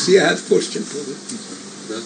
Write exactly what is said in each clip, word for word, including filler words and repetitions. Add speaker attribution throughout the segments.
Speaker 1: she has question for you.
Speaker 2: Да.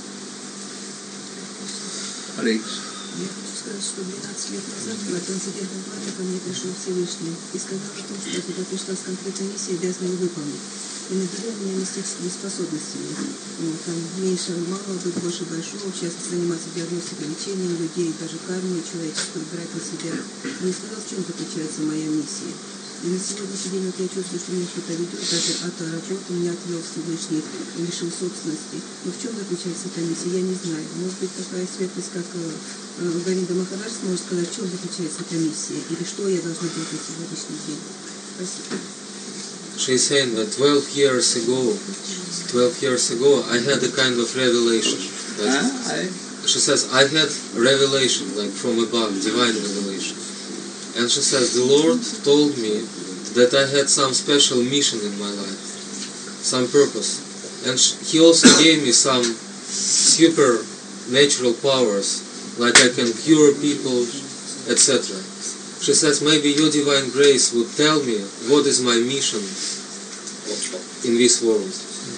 Speaker 1: Alex.
Speaker 3: Я хочу сказать, что двенадцать лет назад на трансцендентном плане ко мне пришел Всевышний и сказал о том, что я туда пришла с конкретной миссией, обязана ее выполнить. И наделил меня мистическими способностями. Ну, там меньше малого, быть больше большого, часто заниматься диагностикой, лечением людей, даже карму человеческую брать на себя. И не сказал, в чем заключается моя миссия. И на сегодняшний день вот я чувствую, что меня что-то ведет, даже от работы меня отвел Всевышний и лишил собственности. Но в чем заключается эта миссия, я не знаю. Может быть, такая светлость, как Говинда Махарадж сможет сказать, в чем заключается эта миссия, или что я должна делать на сегодняшний день. Спасибо.
Speaker 2: She's saying that twelve years ago, twelve years ago, I had a kind of revelation.
Speaker 1: Huh? I...
Speaker 2: She says, I had revelation, like from above, divine revelation. And she says, the Lord told me that I had some special mission in my life, some purpose. And He also gave me some supernatural powers, like I can cure people, et cetera. She says, maybe your divine grace would tell me what is my mission in this world.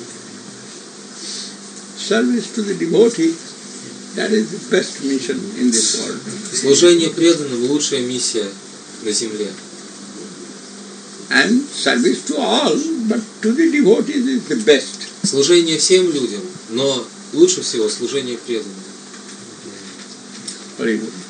Speaker 1: Service to the devotee, that is the best mission in this world.
Speaker 2: Служение преданным — лучшая миссия на земле.
Speaker 1: And service to all, but to the devotees is the best.
Speaker 2: Служение всем людям, но лучше всего служение преданным.
Speaker 1: Very good.